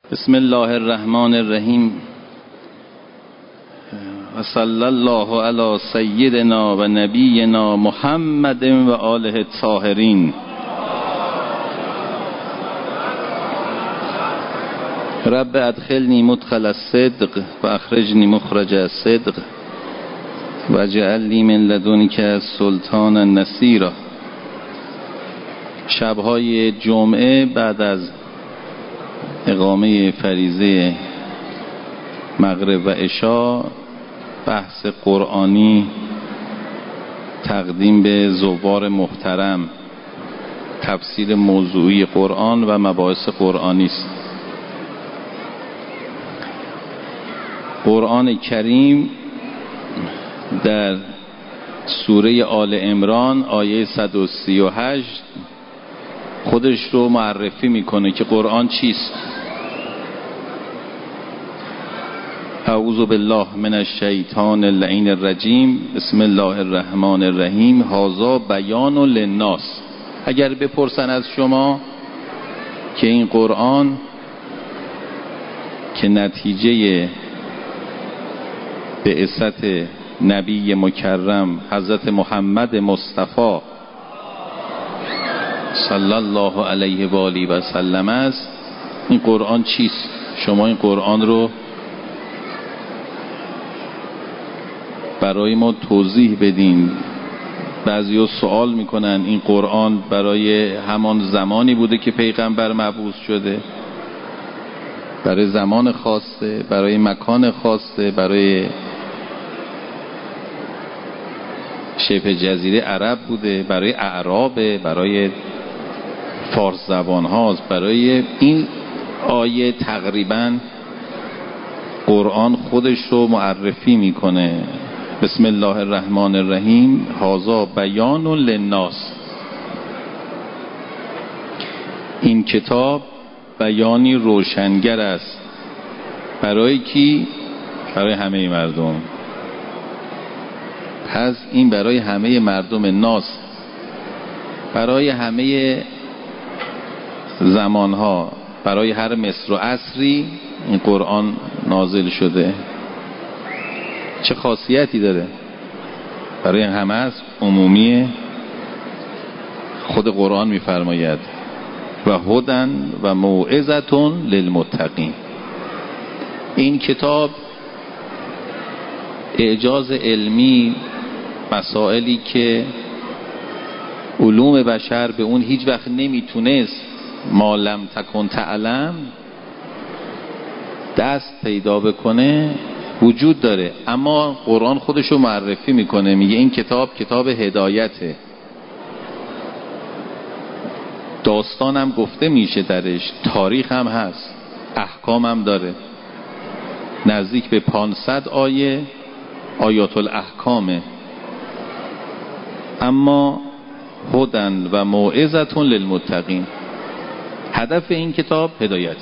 بسم الله الرحمن الرحیم و صلی الله علی سیدنا و نبینا محمد و آله الطاهرین. رب ادخلنی مدخل الصدق و اخرجنی مخرج الصدق و اجعل لی من لدنک سلطانا نصیرا. شبهای جمعه بعد از اقامه فریضه مغرب و عشا بحث قرآنی تقدیم به زوار محترم، تفسیر موضوعی قرآن و مباحث قرآنی است. قرآن کریم در سوره آل عمران آیه 138 خودش رو معرفی میکنه که قرآن چیست. اعوذ بالله من الشیطان اللعین الرجیم. بسم الله الرحمن الرحیم. هذا بیان للناس. اگر بپرسن از شما که این قرآن که نتیجه بعثت نبی مکرم حضرت محمد مصطفی صلی الله علیه و آله و سلم است، این قرآن چیست؟ شما این قرآن رو برای ما توضیح بدین. بعضیا سوال میکنن این قرآن برای همان زمانی بوده که پیغمبر مبعوث شده، برای زمان خاصه، برای مکان خاصه، برای شبه جزیره عرب بوده، برای اعراب، برای فارس زبان هاست. برای این آیه تقریبا قرآن خودش رو معرفی میکنه. بسم الله الرحمن الرحیم. هذا بیان للناس. این کتاب بیانی روشنگر است. برای کی؟ برای همه مردم. پس این برای همه مردم ناس، برای همه زمانها، برای هر مصر و عصری این قرآن نازل شده. چه خاصیتی داره؟ برای همه است، عمومی. خود قرآن میفرماید و هدن و موعظة للمتقین. این کتاب اعجاز علمی، مسائلی که علوم بشر به اون هیچ وقت نمیتونست ما لم تکن تعلم دست پیدا بکنه وجود داره. اما قرآن خودشو معرفی میکنه، میگه این کتاب هدایته. داستان هم گفته میشه درش، تاریخ هم هست، احکام هم داره. نزدیک به 500 آیه آیات الاحکامه. اما هدن و موعظة للمتقین. هدف این کتاب هدایت.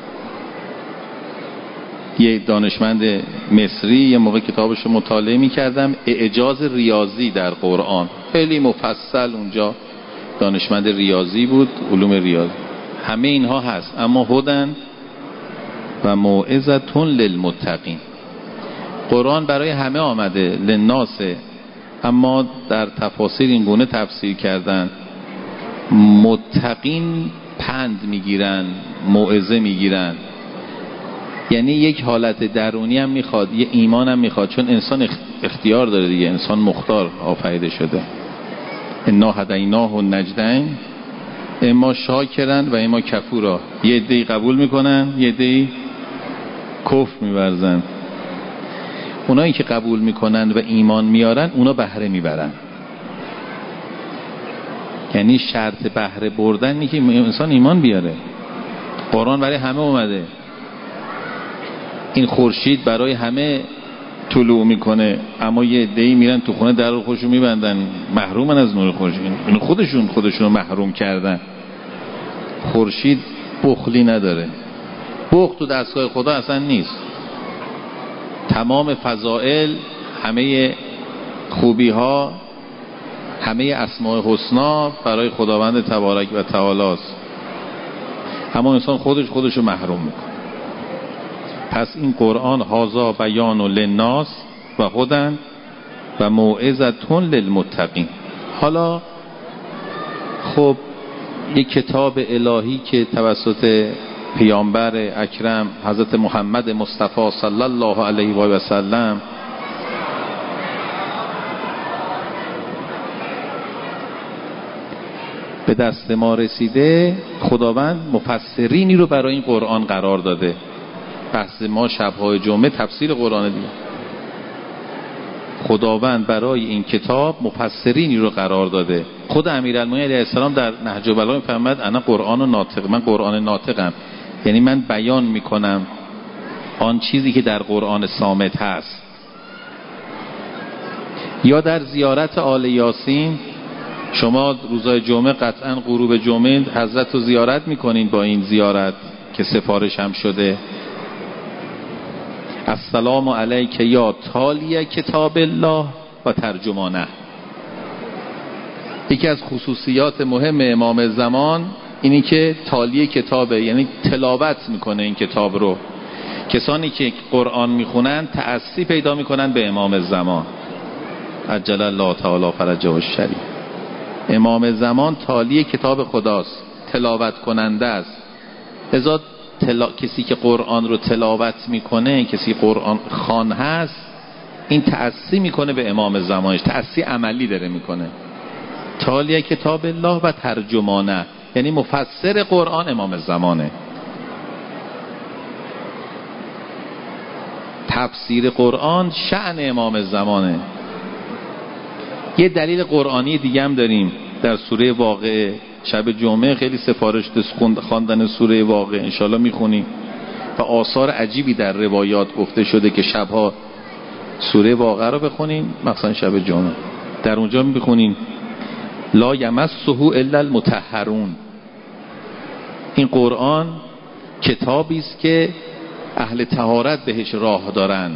یه دانشمند مصری یه موقع کتابش رو مطالعه می‌کردم، اعجاز ریاضی در قرآن، خیلی مفصل. اونجا دانشمند ریاضی بود، علوم ریاضی. همه اینها هست، اما هدن و موعظة للمتقین. قرآن برای همه آمده، للناس. اما در تفاسیر این گونه تفسیر کردن، متقین پند میگیرن، موعظه میگیرن. یعنی یک حالت درونی هم میخواد، یه ایمان هم میخواد، چون انسان اختیار داره دیگه، انسان مختار آفریده شده. انا هدیناه النجدین اما شاکرن و اما کفورا. یه عده‌ای قبول میکنن، یه عده‌ای کفر میورزن. اونایی که قبول میکنن و ایمان میارن اونا بهره میبرن. یعنی شرط بهره بردن اینه که انسان ایمان بیاره. قرآن برای همه اومده. این خورشید برای همه طلوع میکنه، اما یه عده‌ای میرن تو خونه در رو خودشون میبندن، محرومن از نور خورشید. این خودشون رو محروم کردن. خورشید بخلی نداره. بخل تو دستگاه خدا اصلا نیست. تمام فضائل، همه خوبی ها، همه اسماء حسنا برای خداوند تبارک و تعالی است. اما انسان خودش رو محروم میکنه. پس این قرآن هذا بیان للناس و هدی و موعظة للمتقین. حالا خب یک کتاب الهی که توسط پیامبر اکرم حضرت محمد مصطفی صلی الله علیه و سلم به دست ما رسیده، خداوند مفسرینی رو برای این قرآن قرار داده. بحث ما شب‌های جمعه تفسیر قرآن دیگه. خداوند برای این کتاب مفسرینی رو قرار داده. خود امیرالمومنین علیه السلام در نهج البلاغه می‌فرماید انا قرآن ناطق، من قرآن ناطقم، یعنی من بیان میکنم آن چیزی که در قرآن صامت هست. یا در زیارت آل یاسین، شما روزای جمعه قطعا غروب جمعه حضرت رو زیارت میکنین، با این زیارت که سفارش هم شده السلام علیک یا تالی کتاب الله و ترجمانه. یکی از خصوصیات مهم امام زمان اینی که تالی کتابه، یعنی تلاوت میکنه این کتاب رو. کسانی که قرآن میخونن تأثی پیدا میکنن به امام زمان عجل الله تعالی فرجه الشریف. امام زمان تالی کتاب خداست، تلاوت کننده است. لذا کسی که قرآن رو تلاوت میکنه، کسی قرآن خوان هست، این تأثی میکنه به امام زمانش، تأثی عملی داره میکنه. تالی کتاب الله و ترجمانه، یعنی مفسر قرآن امام زمانه. تفسیر قرآن شأن امام زمانه. یه دلیل قرآنی دیگه هم داریم در سوره واقعه. شب جمعه خیلی سفارش خواندن سوره واقعه انشالله میخونیم و آثار عجیبی در روایات گفته شده که شبها سوره واقعه رو بخونیم، مثلا شب جمعه در اونجا میخونیم لا یمسه الا المطهرون. این قرآن کتابی است که اهل طهارت بهش راه دارن،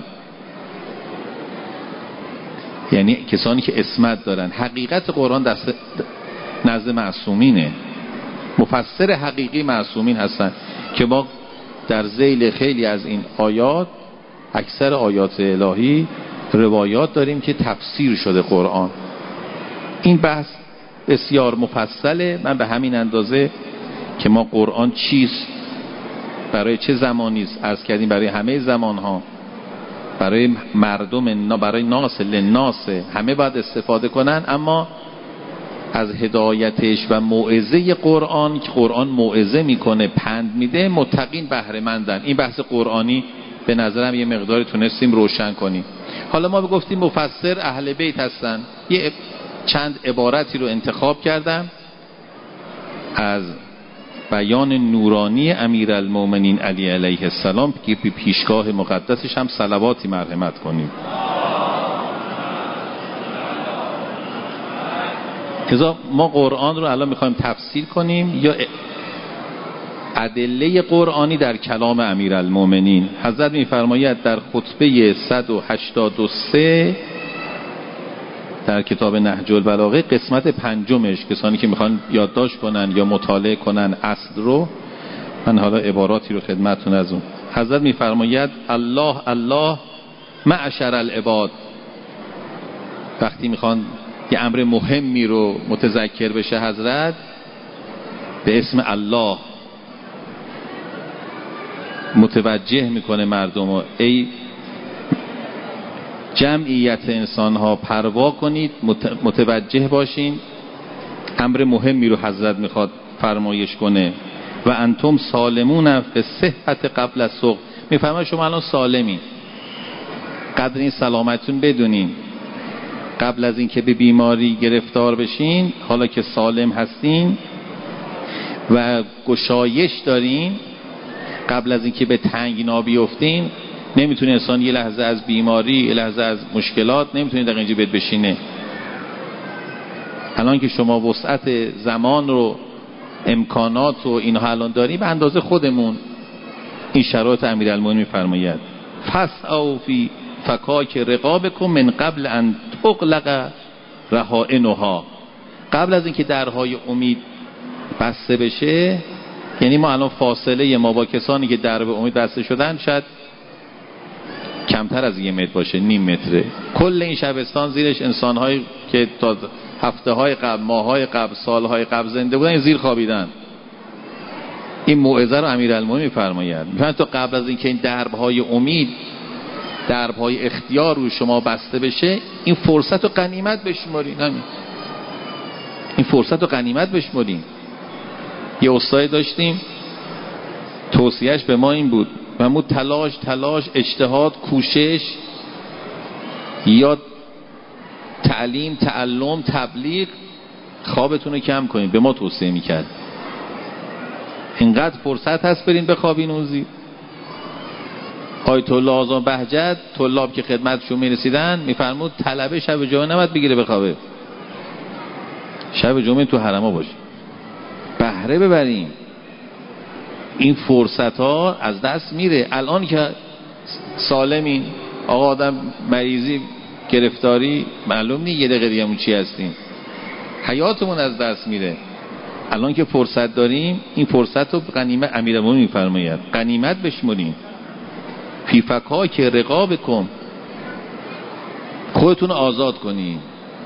یعنی کسانی که عصمت دارن. حقیقت قرآن دست نزد معصومینه، مفسر حقیقی معصومین هستن که ما در ذیل خیلی از این آیات، اکثر آیات الهی، روایات داریم که تفسیر شده قرآن. این بحث بسیار مفصله. من به همین اندازه که ما قرآن چیست، برای چه زمانی است عرض کردیم، برای همه زمانها، برای مردم، برای ناس للناس، همه باید استفاده کنن. اما از هدایتش و موعظه قرآن که قرآن موعظه میکنه، پند میده، متقین بهره مندن. این بحث قرآنی به نظرم یه مقداری تونستیم روشن کنیم. حالا ما گفتیم مفسر اهل بیت هستن. یه چند عبارتی رو انتخاب کردم از بیان نورانی امیرالمومنین علی علیه السلام که به پیشگاه مقدسش هم صلواتی مرحمت کنیم. لذا ما قرآن رو الان میخوایم تفسیر کنیم یا ادله قرآنی در کلام امیرالمومنین. حضرت میفرماید در خطبه 183 در کتاب نهج البلاغه قسمت پنجمش، کسانی که میخوان یادداشت کنن یا مطالعه کنن اصل رو، من حالا عباراتی رو خدمتتون از اون. حضرت میفرماید الله الله معشر العباد. وقتی میخوان یه امر مهمی رو متذکر بشه حضرت، به اسم الله متوجه میکنه مردم رو. ای جمعیت انسان ها پروا کنید، متوجه باشین، امر مهمی رو حضرت میخواد فرمایش کنه. و انتم سالمون فی صحت قبل السقم. میفرماید شما الان سالمین، قدر این سلامتون بدونین قبل از اینکه به بیماری گرفتار بشین، حالا که سالم هستین و گشایش دارین، قبل از اینکه به تنگنا بیفتین. نمیتونه انسان یه لحظه از بیماری، یه لحظه از مشکلات، نمیتونه در اینجا بیاد بشینه. الان که شما وسعت زمان رو، امکانات و اینها الان داری، به اندازه خودمون این شرایط امیرالمومنین میفرماید فسعوا فی فکاک رقابکم من قبل ان تغلق رهائنها. قبل از اینکه درهای امید بسته بشه، یعنی ما الان فاصله ما با کسانی که در به امید بسته شدن شاید کمتر از 1 متر باشه، نیم متره. کل این شبستان زیرش انسان‌هایی که تا هفته‌های قبل، ماه‌های قبل، سال‌های قبل زنده بودن زیر خوابیدن. این موعظه رو امیرالمومنین می‌فرماید. می‌فرماید تا قبل از اینکه این درب‌های امید، درب‌های اختیار رو شما بسته بشه، این فرصت رو غنیمت بشمارین. همین این فرصت رو غنیمت بشمارین. یه استادی داشتیم توصیهش به ما این بود، فرمود تلاش، اجتهاد، کوشش یا تعلیم، تعلم، تبلیغ، خوابتون رو کم کنید. به ما توصیه میکرد. اینقدر فرصت هست برین بخوابین اون زیر. آیت الله اعظم بهجت طلاب که خدمتشون میرسیدن میفرمود طلبه شب جمعه نباید بگیره بخوابه، شب جمعه تو حرما باشه، بهره ببریم. این فرصت ها از دست میره. الان که سالمین، آقا آدم مریضی، گرفتاری، معلوم نیست 1 دقیقه دیگه همون چی هستیم، حیاتمون از دست میره. الان که فرصت داریم این فرصت رو غنیمت، امیرالمومنین میفرماید غنیمت بشمرین. فی فکاک رقابکم، خودتون آزاد کنین.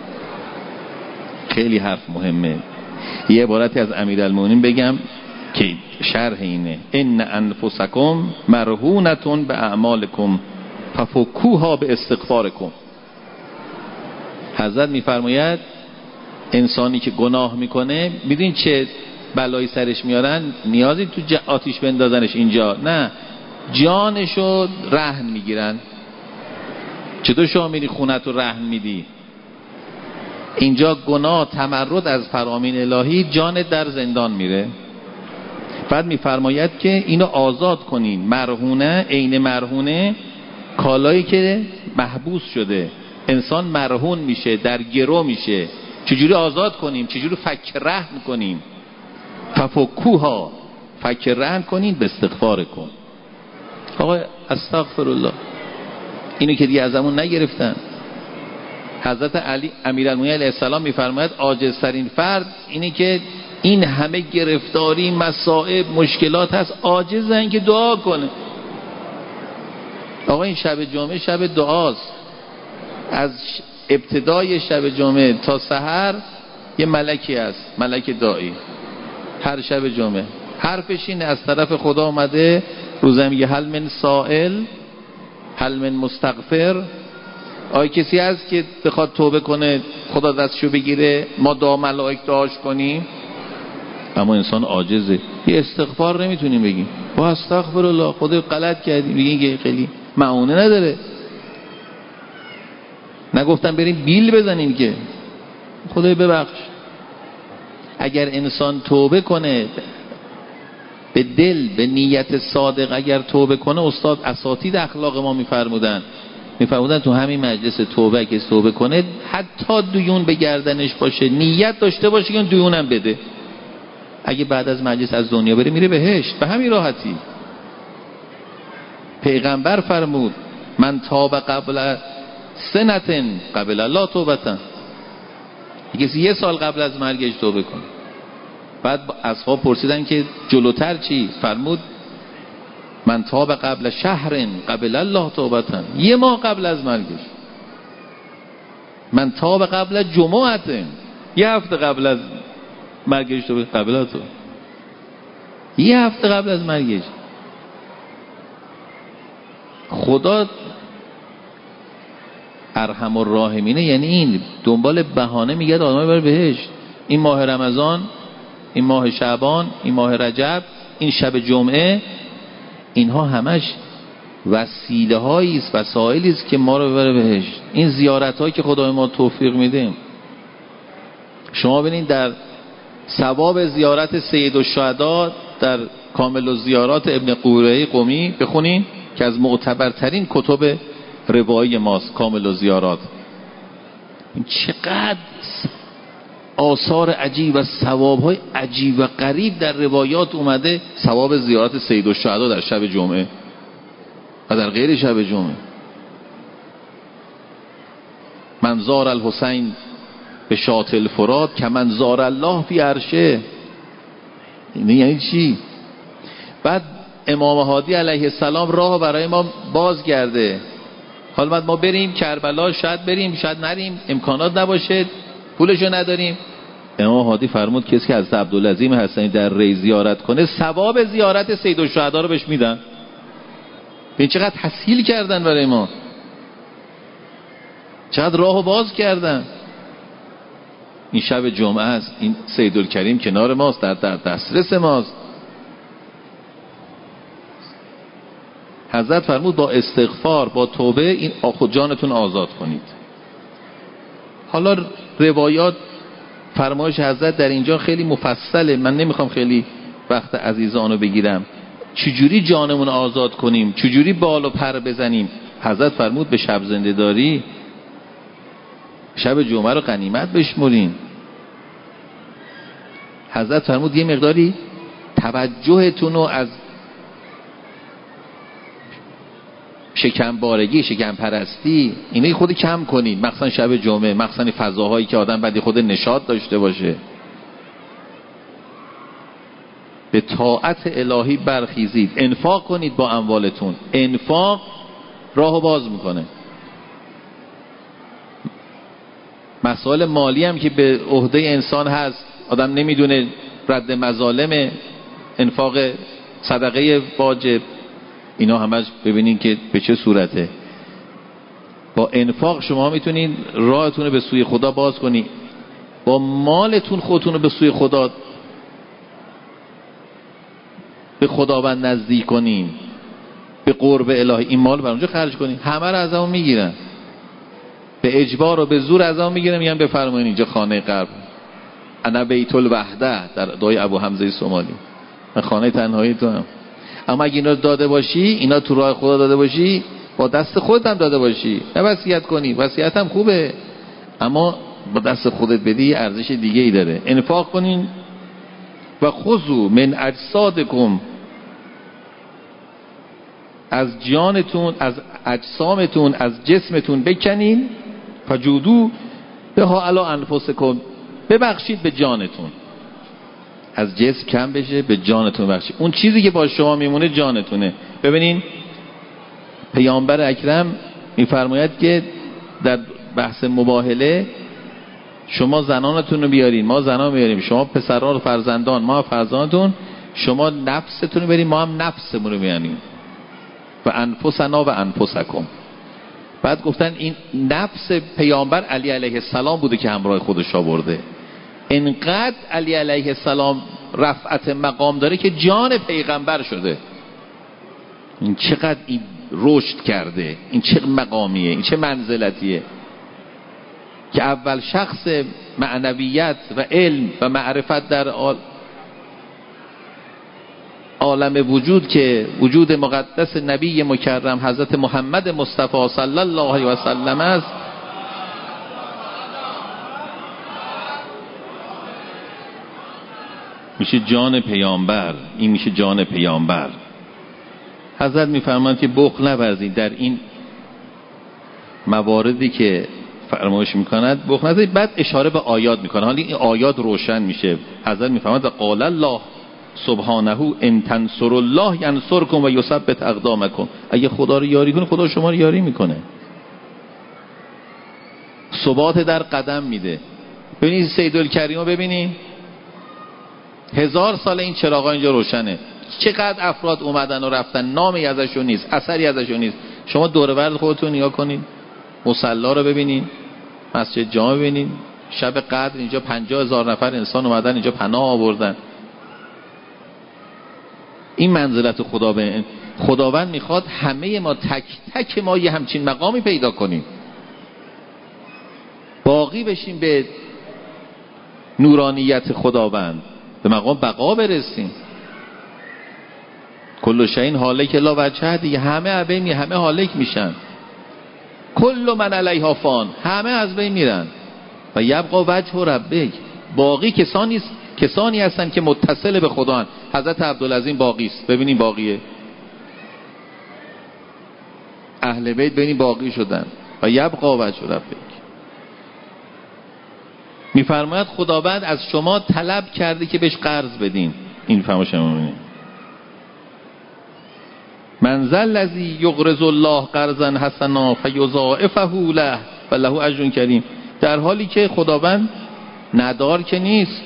خیلی حرف مهمه. یه عبارتی از امیرالمومنین بگم که شرح اینه: ان انفسکم مرهونتون به اعمالکم ففکوها به استغفارکم. حضرت میفرماید انسانی که گناه میکنه، میدونین چه بلایی سرش میارن؟ نیازی تو آتیش بندازنش اینجا نه، جانشو رهن میگیرن. چطور شما میری خونت رو رهن میدی؟ اینجا گناه، تمرد از فرامین الهی، جانت در زندان میره. بعد میفرماید که اینو آزاد کنین. مرهونه، عین مرهونه کالایی که محبوس شده. انسان مرهون میشه، در گرو میشه. چجوری آزاد کنیم؟ چجوری فک رهن کنیم؟ ففکوها، فک رهن کنین به استغفار کن. آقا استغفرالله، اینو که دیگه ازمون نگرفتن. حضرت علی امیرالمومنین علیه السلام میفرماید عاجزترین فرد اینی که این همه گرفتاری، مصائب، مشکلات هست، عاجزن که دعا کنه. آقا این شب جمعه شب دعاست. از ابتدای شب جمعه تا سحر یه ملکی هست، ملک داعی. هر شب جمعه حرفش اینه، از طرف خدا اومده، روزه میگه هل من سائل هل من مستغفر. آیا کسی هست که بخواد توبه کنه خدا دستشو بگیره ما دعا ملائک دعاش کنیم؟ اما انسان عاجزه، یه استغفار نمیتونیم بگیم. با استغفرالله، خدا غلط کردیم، میگه خیلی معونه نداره. نگفتم بریم بیل بزنیم که خدای ببخش. اگر انسان توبه کنه به دل، به نیت صادق، اگر توبه کنه، استاد اساتید اخلاق ما میفرمودن تو همین مجلس توبه که توبه کنه حتی دیون به گردنش باشه، نیت داشته باشه که دیونم بده، اگه بعد از مجلس از دنیا بره میره بهشت به همین راحتی. پیغمبر فرمود من تاب قبل سنتن قبل الله توبتن، کسی 1 سال قبل از مرگش توبه کنه. بعد اصحاب پرسیدن که جلوتر چی؟ فرمود من تاب قبل شهر قبل الله توبتن، 1 ماه قبل از مرگش. من تاب قبل جمعتن، 1 هفته قبل از مرگش توبه قبل تو، 1 هفته قبل از مرگش. خدا ارحم الراحمینه، یعنی این دنبال بهانه میگه آدم بره بهشت. این ماه رمضان، این ماه شعبان، این ماه رجب، این شب جمعه، اینها همش وسیله هایی است، وسایلی است که ما رو ببره بهشت. این زیارت هایی که خدای ما توفیق میده، شما ببینید در ثواب زیارت سید الشهدا در کامل الزیارات ابن قوری قمی بخونین که از معتبرترین کتب روایی ماست، کامل الزیارات. چقدر آثار عجیب و ثواب‌های عجیب و غریب در روایات اومده. ثواب زیارت سید الشهدا در شب جمعه و در غیر شب جمعه. من زار الحسین به شاطئ الفرات که من زار الله فی عرشه. یعنی چی؟ بعد امام هادی علیه السلام راه برای ما بازگرده. حالا بعد ما بریم کربلا، شاید بریم شاید نریم، امکانات نباشه، پولشو نداریم. امام هادی فرمود کسی که حضرت عبدالعظیم حسنی در ری زیارت کنه ثواب زیارت سیدالشهدا رو بهش میدن. ببین چقدر تسهیل کردن برای ما، چقدر راهو باز کردن. این شب جمعه است، این سیدالکریم کنار ماست، در دسترس ماست. حضرت فرمود با استغفار، با توبه این خود جانتون آزاد کنید. حالا روایات فرمایش حضرت در اینجا خیلی مفصله، من نمیخوام خیلی وقت عزیزانو بگیرم. چجوری جانمون آزاد کنیم، چجوری بال و پر بزنیم؟ حضرت فرمود به شب زنده داری، شب جمعه رو غنیمت بشمرین. حضرت فرمود یه مقداری توجهتون رو از شکمبارگی، شکمپرستی، اینه خود کم کنید، مخصوصا شب جمعه، مخصوصا فضاهایی که آدم بعدی خود نشاط داشته باشه. به طاعت الهی برخیزید، انفاق کنید با اموالتون. انفاق راهو باز میکنه. مسائل مالی هم که به عهده انسان هست، آدم نمیدونه، رد مظالم، انفاق صدقه واجب، اینا همش ببینین که به چه صورته. با انفاق شما میتونین راهتون رو به سوی خدا باز کنین. با مالتون خودتون رو به سوی خدا، به خداوند نزدیک کنین، به قرب الهی. این مال بر اونجا خرج کنین، همه رو از اون میگیرن، به اجبار و به زور از اون میگیرن، میگن بفرمایین اینجا خانه قرب، انا بیت الوحده، در دعای ابو حمزه سومالی، من خانه تنهایی تو هم. اما اگه اینا داده باشی، اینا تو راه خدا داده باشی، با دست خودت هم داده باشی، نه وصیت کنی، وصیت هم خوبه، اما با دست خودت بدی ارزش دیگه ای داره. انفاق کنین. و خذوا من اجسادکم، از جانتون، از اجسامتون، از جسمتون بکنین، فجودو بها علی انفسکم، ببخشید به جانتون. از جسم کم بشه، به جانتون بخشید. اون چیزی که با شما میمونه جانتونه. ببینین پیامبر اکرم میفرماید که در بحث مباهله، شما زنانتون رو بیارین، ما زنان بیاریم، شما پسران و فرزندان، ما فرزندانتون، شما نفستون رو بیارین، ما هم نفسمون رو بیاریم. و انفسنا و انفسکم. بعد گفتن این نفس پیامبر علی علیه السلام بوده که همراه خودش آورده. انقدر علی علیه السلام رفعت مقام داره که جان پیغمبر شده. این چقدر این رشد کرده، این چه مقامیه، این چه منزلتیه که اول شخص معنویت و علم و معرفت در عالم وجود که وجود مقدس نبی مکرم حضرت محمد مصطفی صلی الله علیه و سلم است، میشه جان پیامبر. این میشه جان پیامبر. حضرت میفرمایند که بخل نورزید در این مواردی که فرمایش میکند، بخل نورزید. بعد اشاره به آیات میکنه، حالا این آیات روشن میشه. حضرت میفرمایند قال الله سبحانه ان تنصروا الله ینصرکم و یثبت اقدامکم. اگه خدا رو یاری کنی، خدا شما رو یاری میکنه، ثبات در قدم میده. ببینید سیدالکریم رو ببینید، 1000 سال این چراغا اینجا روشنه، چقدر افراد اومدن و رفتن، نامی ازشون نیست، اثری ازشون نیست. شما دور و برد خودتون نگاه کنید، مصلا رو ببینید، مسجد جامع ببینید، شب قدر اینجا 50,000 نفر انسان اومدن اینجا پناه آوردن. این منزلت خدا به خداوند میخواد همه ما تک تک ما یه همچین مقامی پیدا کنیم، باقی بشیم به نورانیت خداوند، به مقام بقا برسیم. کل شیء هالک الا وجهه، دیگه همه از بین، همه هالک میشن. کل من علیها فان، همه از بین میرن. و یبقى وجه ربک، باقی کسانی هستن که متصل به خدا هستند. حضرت عبدالعظیم باقی است، ببینید باقیه. اهل بیت ببینید باقی شدن. و یبقى وجه ربک. میفرماید خداوند از شما طلب کرده که بهش قرض بدین. این فرمایش می‌بینید. من من ذا الذی یقرض الله قرضا حسنا فیضاعفه له و له اجر کریم. در حالی که خداوند ندار که نیست.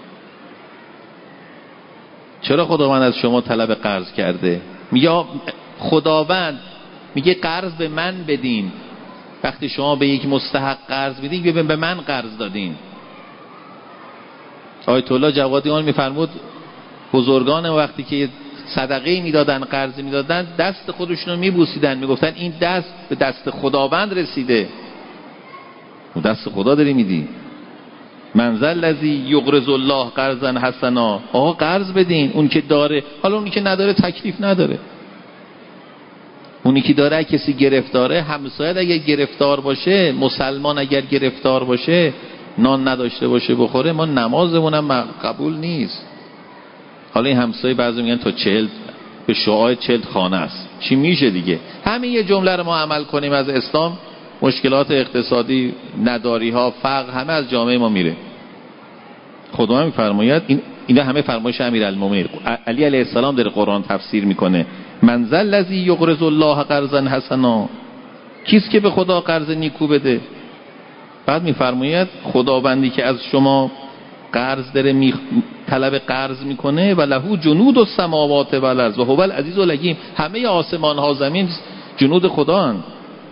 چرا خداوند از شما طلب قرض کرده؟ میگه خداوند میگه قرض به من بدین. وقتی شما به یک مستحق قرض بدین ببین به من قرض دادین. آیت الله جوادیان میفرمود بزرگان وقتی که صدقه میدادن قرض میدادن دست خودشون رو میبوسیدن، میگفتن این دست به دست خداوند رسیده، و دست خدا داری میدی. من ذا الذی یقرض الله قرضا حسنا. آقا قرض بدین. اون که داره، حالا اونی که نداره تکلیف نداره. اونی که داره کسی گرفتاره، همسایه اگر گرفتار باشه، مسلمان اگر گرفتار باشه، نان نداشته باشه بخوره، ما نمازمونم قبول نیست. حالا این همسایه بعضی میگن تا 40 به شعاع 40 خانه است. چی میشه دیگه؟ همین یه جمله رو ما عمل کنیم از اسلام، مشکلات اقتصادی، نداری ها، فقر همه از جامعه ما میره. خدا هم میفرماید اینا همه فرمایش امیرالمومنین علی علیه السلام در قرآن تفسیر میکنه. من ذا الذی یقرض الله قرضا حسنا. کیست که به خدا قرض نیکو بده؟ بعد میفرماید خداوندی که از شما قرض داره طلب قرض میکنه و له جنود السماوات و الارض و هو العزیز الحکیم. همه آسمان ها زمین جنود خدااند،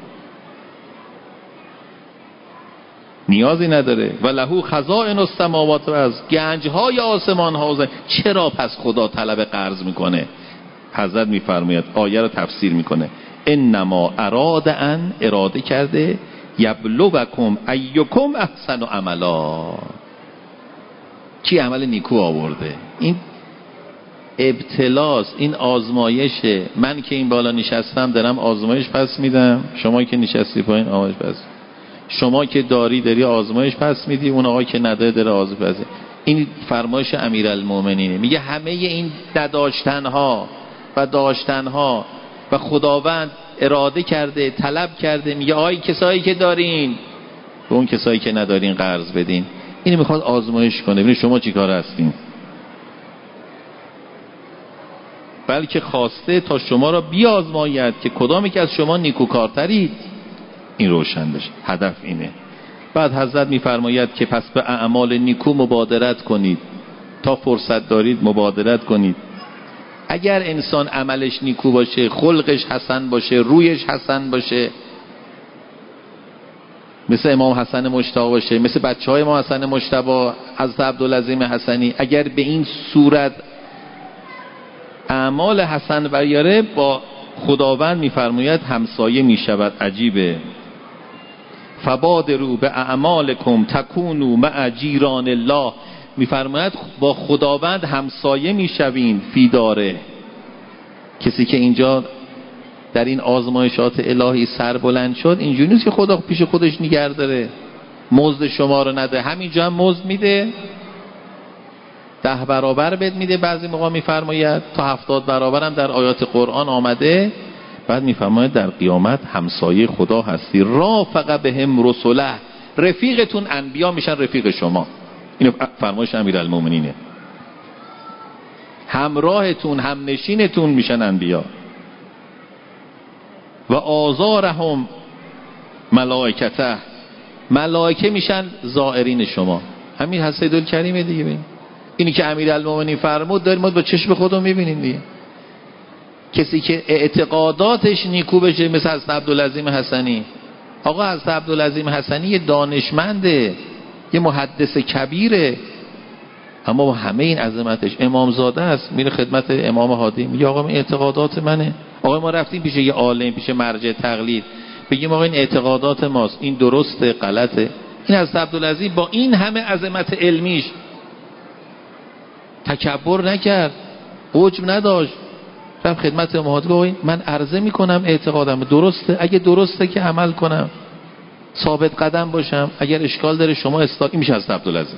نیازی نداره. و له خزائن السماوات و الارض، گنج های آسمان ها زمین. چرا پس خدا طلب قرض میکنه؟ حضرت میفرماید آیه رو تفسیر میکنه انما اراد ان، اراده کرده، یبلوکم ایکم احسن عملا. کی عمل نیکو آورده؟ این ابتلاست، این آزمایشه. من که این بالا نشستم دارم آزمایش پس میدم، شما که نشستی پایین آزمایش پس، شما که داری آزمایش پس میدی، اون آقای که نداره داره آزمایش پس. این فرمایش امیرالمومنینه. میگه همه این نداشتنها و داشتنها و خداوند اراده کرده، طلب کرده، میگه آی کسایی که دارین به اون کسایی که ندارین قرض بدین. اینو میخواد آزمایش کنه ببین شما چی کار هستین. بلکه خواسته تا شما را بیازماید که کدامی که از شما نیکوکارترید. این روشن بشه، هدف اینه. بعد حضرت میفرماید که پس به اعمال نیکو مبادرت کنید، تا فرصت دارید مبادرت کنید. اگر انسان عملش نیکو باشه، خلقش حسن باشه، رویش حسن باشه، مثل امام حسن مجتبی باشه، مثل بچهای امام حسن مجتبی، حضرت عبدالعظیم حسنی، اگر به این صورت اعمال حسن بیاره، با خداوند میفرماید همسایه میشود. عجیبه. فبادروا به اعمالکم تکونوا مع جیران الله. میفرماید با خداوند همسایه میشوین فی داره. کسی که اینجا در این آزمایشات الهی سربلند شد، اینجوری نیست که خدا پیش خودش نگه داره مزد شما رو نده. همینجا هم مزد میده، 10 برابر بد میده. بعضی موقع میفرماید تا 70 برابر هم در آیات قرآن آمده. بعد میفرماید در قیامت همسایه خدا هستی. رافق بهم رسوله، رفیقتون انبیا میشن رفیق شما. اینو فرمایش امیرالمومنینه. همراهتون، همنشینتون میشن انبیا. و آزارهم ملائکته، ملائکه میشن زائرین شما. همین حضرت سیدالکریمه دیگه. ببین اینی که امیرالمومنین فرمود داریم ما با چشم خودمون میبینیم دیگه. کسی که اعتقاداتش نیکو بشه، مثل حضرت عبدالعظیم حسنی. آقا حضرت عبدالعظیم حسنی یه دانشمنده، یه محدث کبیره، اما با همه این عظمتش امامزاده است. میره خدمت امام هادی میگه آقا این اعتقادات منه. آقا ما رفتیم پیش یه عالم، پیش مرجع تقلید، بگیم آقا این اعتقادات ماست، این درسته غلطه. این حضرت عبدالعظیم با این همه عظمت علمیش تکبر نکرد، عجب نداشت. رفت خدمت امام هادی گفت من عرضه میکنم اعتقادم درسته، اگه درسته که عمل کنم، ثابت قدم باشم، اگر اشکال داره شما اصلاح. این میشه حضرت عبدالعظیم.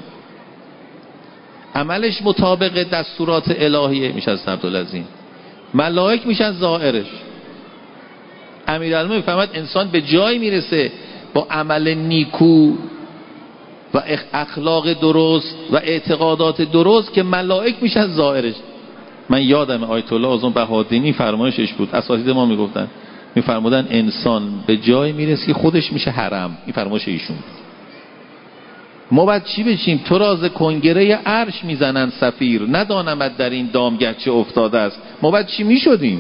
عملش مطابق دستورات الهیه، میشه حضرت عبدالعظیم. ملائک میشن زائرش. امیرالمومنین فهمد انسان به جای میرسه با عمل نیکو و اخلاق درست و اعتقادات درست که ملائک میشن زائرش. من یادم آیت الله اعظم بهادینی فرمایشش بود، اساتید ما میگفتن، میفرمودن انسان به جای میرسی خودش میشه حرم. این فرمایش ایشون. ما باید چی بشیم؟ تو راز کنگره عرش میزنن سفیر، ندانمت در این دام گرچه افتاده است. ما باید چی میشدیم؟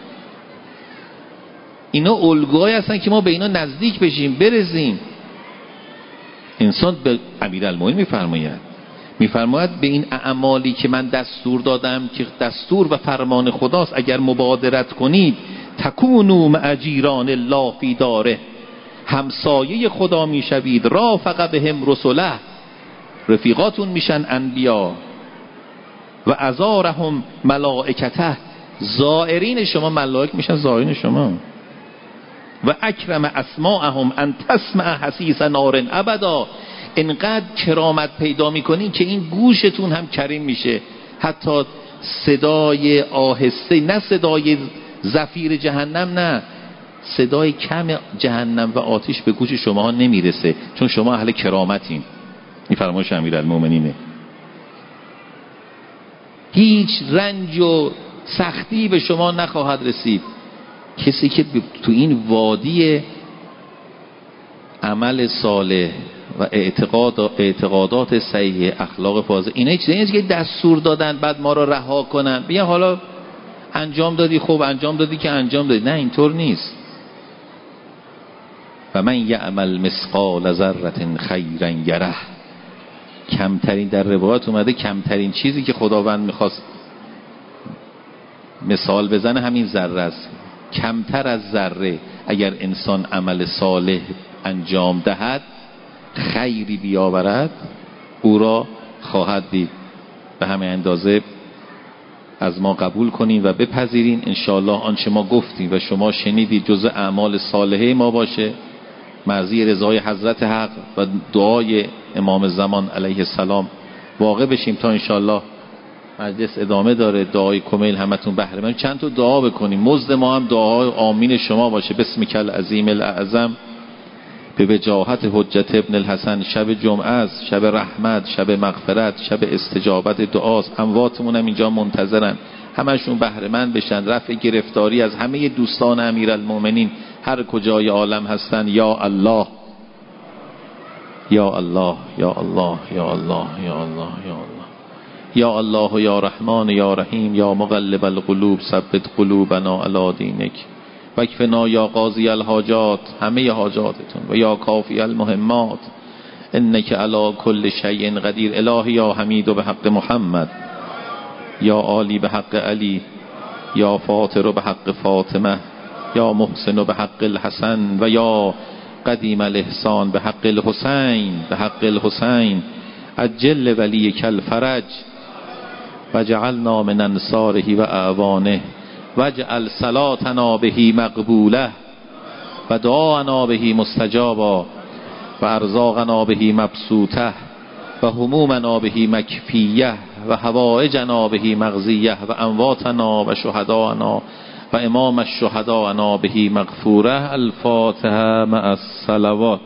اینا الگوهایی هستن که ما به اینا نزدیک بشیم، برسیم. انسان به امیرالمومنین میفرماید به این اعمالی که من دستور دادم که دستور و فرمان خداست، اگر مبادرت کنید تکونوا مع جیران الله فی داره، همسایه خدا میشوید، رافق بهم رسله، رفیقاتون میشن انبیا، و ازارهم ملائکته، زائرین شما ملائک میشن زائرین شما، و اکرم اسماءهم ان تسمع حسیس نار ابدا، انقدر کرامت پیدا میکنین که این گوشتون هم کریم میشه، حتی صدای آهسته، نه صدای زفیر جهنم، نه صدای کم جهنم و آتش به گوش شما نمیرسه، چون شما اهل کرامتین. این فرمایش امیرالمومنینه. هیچ رنج و سختی به شما نخواهد رسید. کسی که تو این وادی عمل صالح و اعتقادات صحیح، اخلاق فاضله، اینا چیزی که دستور دادن بعد ما رو رها کنن، بیا حالا انجام دادی، خوب انجام دادی که انجام دادی. نه، اینطور نیست. و من یعمل مثقال ذره خیرا یره. کمترین، در روایت اومده کمترین چیزی که خداوند میخواست مثال بزنه همین ذره است. کمتر از ذره اگر انسان عمل صالح انجام دهد، خیری بیاورد، او را خواهد دید. به همین اندازه از ما قبول کنین و بپذیرین انشاءالله آنچه ما گفتیم و شما شنیدید جزء اعمال صالحه ما باشه، مرضی رضای حضرت حق و دعای امام زمان علیه السلام واقع بشیم. تا انشاءالله مجلس ادامه داره، دعای کمیل همتون بهره مند. چند تا دعا بکنیم، مزد ما هم دعای آمین شما باشه. بسمک العظیم الاعظم به وجاهت حجت ابن الحسن. شب جمعه است، شب رحمت، شب مغفرت، شب استجابت دعاست. امواتمون هم اینجا منتظرن، همشون بهره مند بشن، رفع گرفتاری از همه دوستان امیرالمومنین هر کجای عالم هستن. یا الله یا الله یا الله یا الله یا الله یا الله یا الله یا رحمان یا رحیم یا مقلب القلوب ثبت قلوبنا علی دینک وکفنا یا قاضی الحاجات، همه حاجاتتون، و یا کافی المهمات انک علی کل شیء قدیر. الهی یا حمید به حق محمد، یا عالی به حق علی، یا فاطر به حق فاطمه، یا محسن به حق الحسن، و یا قدیم الاحسان به حق الحسین، به حق الحسین عجل ولیک الفرج وجعلنا من انصاره و اعوانه واجعل صلاتنا به مقبوله و دعانا به مستجابا و ارزاقنا به مبسوطه و همومنا به مکفیه و حوائجنا به مغزیه و امواتنا و شهدانا و امام الشهداءنا به مغفوره. الفاتحه مع الصلوات.